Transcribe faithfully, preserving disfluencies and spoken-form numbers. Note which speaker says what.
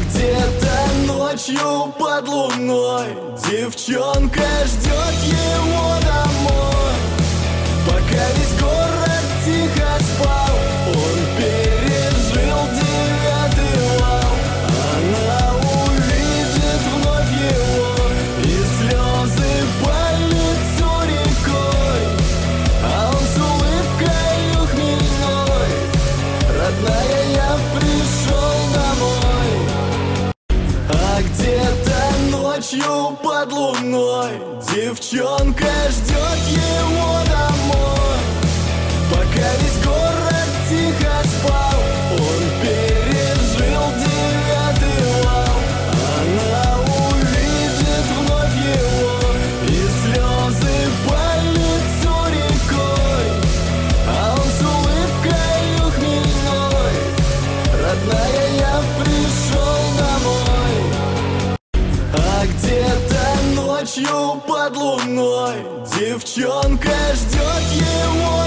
Speaker 1: где-то ночью под луной девчонка ждет его домой. Пока весь город тихо спал, он пережил девятый вал. Она увидит вновь его, и слезы по лицу рекой, а он с улыбкой хмельной: родная, я пришел домой. А где-то ночью под луной девчонка ждет его домой. Пока весь город тихо спал, он пережил девятый вал. Она увидит вновь его, и слезы по лицу рекой, а он с улыбкой хмельной: родная, я пришел домой. А где-то ночью под луной девчонка ждет его